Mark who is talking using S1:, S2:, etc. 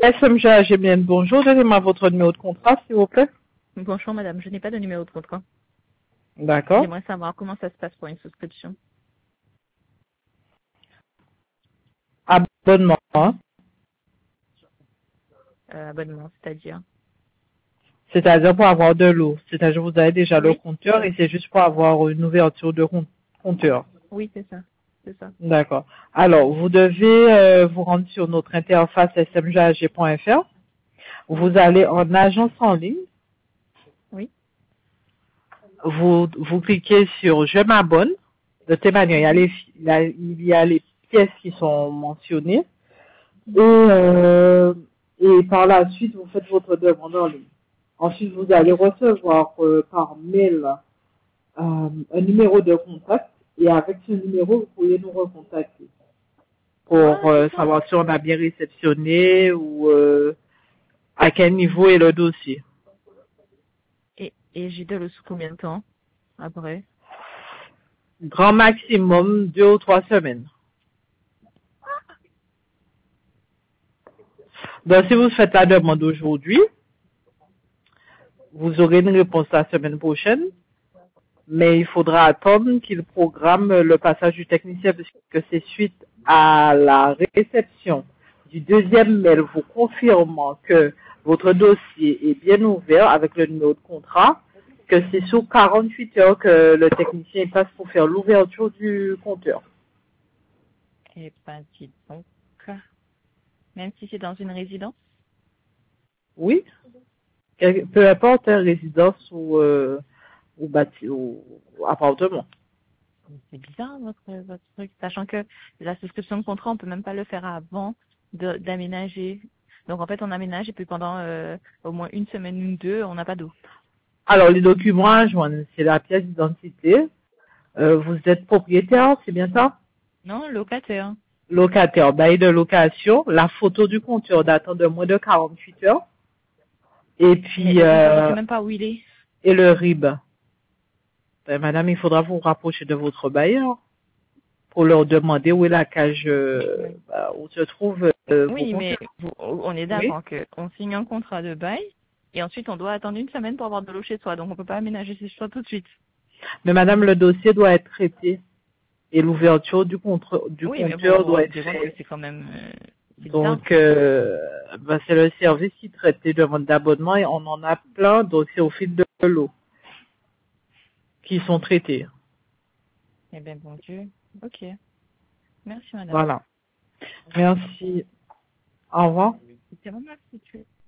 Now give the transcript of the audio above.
S1: SMG bien bonjour, donnez-moi votre numéro de contrat, s'il vous plaît.
S2: Bonjour madame, je n'ai pas de numéro de contrat.
S1: D'accord.
S2: J'aimerais savoir comment ça se passe pour une souscription.
S1: Abonnement, hein.
S2: Abonnement, c'est-à-dire.
S1: C'est-à-dire pour avoir de l'eau. C'est-à-dire que vous avez déjà le
S2: Oui,
S1: compteur et c'est juste pour avoir une ouverture de compteur.
S2: oui, c'est ça. C'est ça.
S1: D'accord. Alors, vous devez vous rendre sur notre interface smgag.fr.
S2: Oui,
S1: Vous allez en agence en ligne.
S2: oui,
S1: Vous cliquez sur Je m'abonne. De telle manière,
S2: mhm,
S1: il y a les pièces qui sont mentionnées.
S2: mhm.
S1: Et par la suite, vous faites votre demande en ligne. Ensuite, vous allez
S2: Et,
S1: recevoir par mail un numéro de contact et avec ce numéro, vous pouvez nous recontacter pour
S2: d'accord.
S1: savoir si on a bien réceptionné ou à quel niveau est le dossier.
S2: et j'ai de l'eau sous combien de temps après?
S1: Grand maximum 2 ou 3 semaines. Donc, si vous faites la demande aujourd'hui, vous aurez une réponse la semaine prochaine, mais il faudra attendre qu'il programme le passage du technicien puisque c'est suite à la réception du deuxième mail vous confirmant que votre dossier est bien ouvert avec le numéro de contrat, que c'est sous 48 heures que le technicien passe pour faire l'ouverture du compteur.
S2: Eh ben, dis donc. Même si c'est dans une résidence?
S1: Oui, peu importe, hein, résidence ou appartement.
S2: C'est bizarre votre truc, sachant que la souscription de contrat, on peut même pas le faire avant d'aménager. Donc en fait, on aménage et puis pendant au moins une semaine ou deux, on n'a pas d'eau.
S1: Alors, les documents à joindre, c'est la pièce d'identité. Vous êtes propriétaire, c'est bien ça?
S2: Non, locataire.
S1: Locataire, bail de location, la photo du compteur datant de moins de 48 heures, et
S2: Mais
S1: puis
S2: le compteur, je sais même pas où il est.
S1: et le RIB. Ben, madame, il faudra vous rapprocher de votre bailleur pour leur demander où est la cage
S2: Oui,
S1: où se trouvent vos
S2: oui, mais
S1: compteurs.
S2: on est
S1: Oui.
S2: d'accord qu'on signe un contrat de bail et ensuite on doit attendre une semaine pour avoir de l'eau chez soi. Donc on peut pas aménager ses choix tout de suite.
S1: Mais madame, le dossier doit être traité et l'ouverture du
S2: Oui, mais
S1: compteur doit
S2: vous
S1: être
S2: devez voir que
S1: faite.
S2: c'est quand même c'est bizarre.
S1: Donc, ben, c'est le service qui traite les demandes d'abonnement et on en a plein, donc c'est au fil de l'eau qui sont traités.
S2: Eh bien, bon Dieu. Ok. Merci, madame.
S1: Voilà. Merci. Au revoir.
S2: C'est vraiment merci.